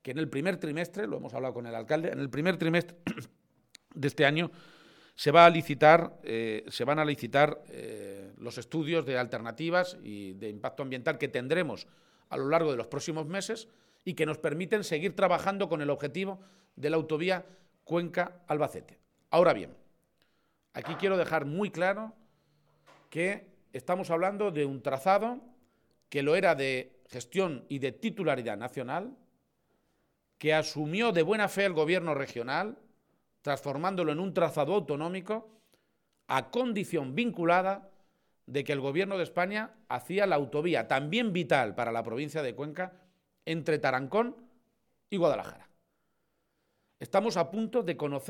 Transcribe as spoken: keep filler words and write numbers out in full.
que en el primer trimestre, lo hemos hablado con el alcalde, en el primer trimestre de este año se va a licitar, eh, se van a licitar eh, los estudios de alternativas y de impacto ambiental que tendremos a lo largo de los próximos meses y que nos permiten seguir trabajando con el objetivo de la autovía Cuenca-Albacete. Ahora bien, aquí quiero dejar muy claro que estamos hablando de un trazado que lo era de gestión y de titularidad nacional, que asumió de buena fe el gobierno regional, transformándolo en un trazado autonómico, a condición vinculada de que el gobierno de España hacía la autovía, también vital para la provincia de Cuenca, entre Tarancón y Guadalajara. Estamos a punto de conocer